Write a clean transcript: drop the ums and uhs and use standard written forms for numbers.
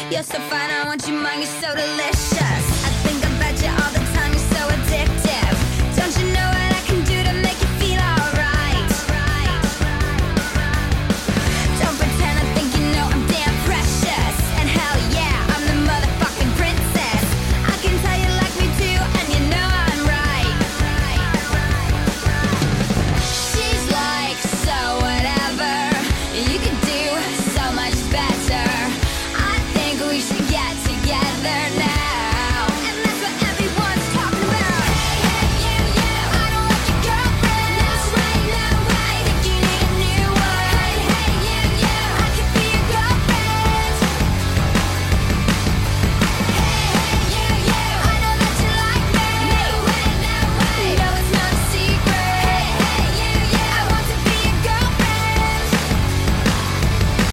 You're so fine, I want you mine, you're so delicious.